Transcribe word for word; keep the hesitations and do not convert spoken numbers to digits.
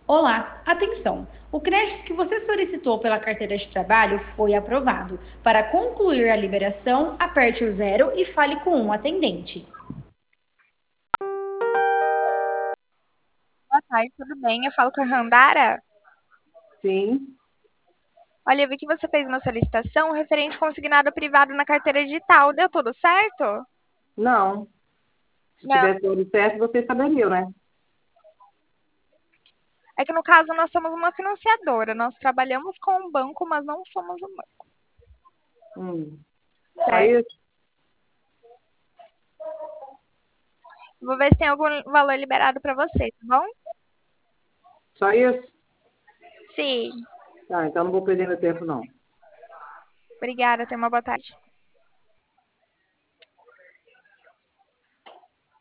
Olá, atenção! O crédito que você solicitou pela carteira de trabalho foi aprovado. Para concluir a liberação, aperte o zero e fale com um atendente. Boa tarde, tudo bem? Eu falo com a Randara. Sim, Olha, eu vi que você fez uma solicitação referente consignado privado na carteira digital. Deu tudo certo? não. Se Não. tivesse dado certo, você saberiam, né? É que no caso nós somos uma financiadora. Nós trabalhamos com um banco, mas não somos um banco, Hum. Só certo? isso? Vou ver se tem algum valor liberado para você, tá bom? Só isso? Sim. Tá, então não vou perder meu tempo, não. Obrigada, tenha uma boa tarde.